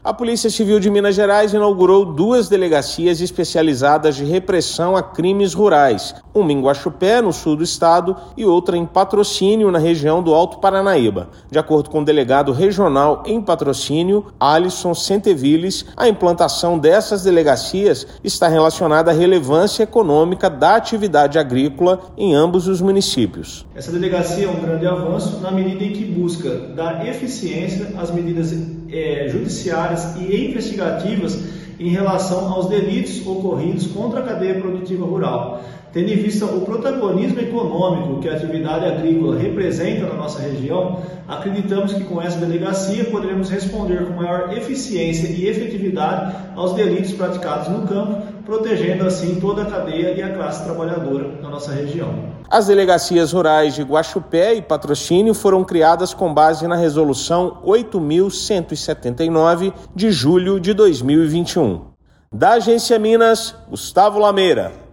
A Polícia Civil de Minas Gerais inaugurou 2 delegacias especializadas de repressão a crimes rurais, uma em Guaxupé, no sul do estado, e outra em Patrocínio, na região do Alto Paranaíba. De acordo com o delegado regional em Patrocínio, Alisson Centevilles, a implantação dessas delegacias está relacionada à relevância econômica da atividade agrícola em ambos os municípios. Essa delegacia é um grande avanço na medida em que busca dar eficiência às medidas judiciárias e investigativas em relação aos delitos ocorridos contra a cadeia produtiva rural. Tendo em vista o protagonismo econômico que a atividade agrícola representa na nossa região, acreditamos que com essa delegacia poderemos responder com maior eficiência e efetividade aos delitos praticados no campo, protegendo assim toda a cadeia e a classe trabalhadora na nossa região. As delegacias rurais de Guaxupé e Patrocínio foram criadas com base na Resolução 8.179 de julho de 2021. Da Agência Minas, Gustavo Lameira.